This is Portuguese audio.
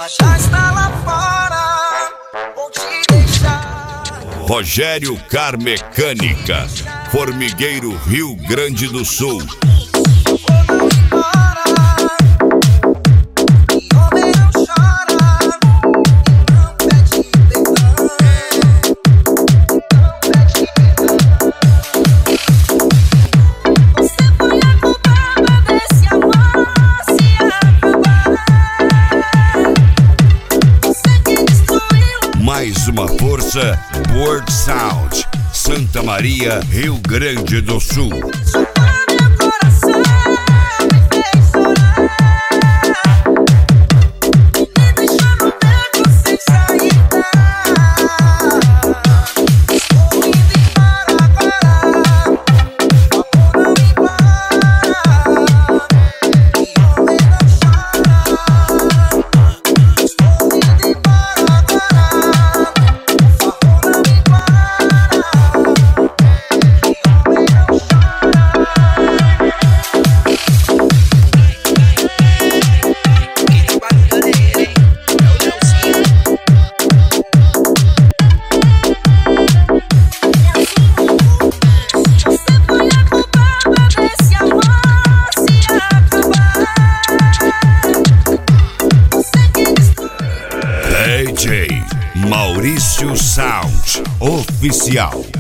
ela já está lá fora. Vou te deixar. Rogério Car Mecânica, Formigueiro, Rio Grande do Sul. Mais uma força, World Sound, Santa Maria, Rio Grande do Sul. DJ Maurício Sound Oficial.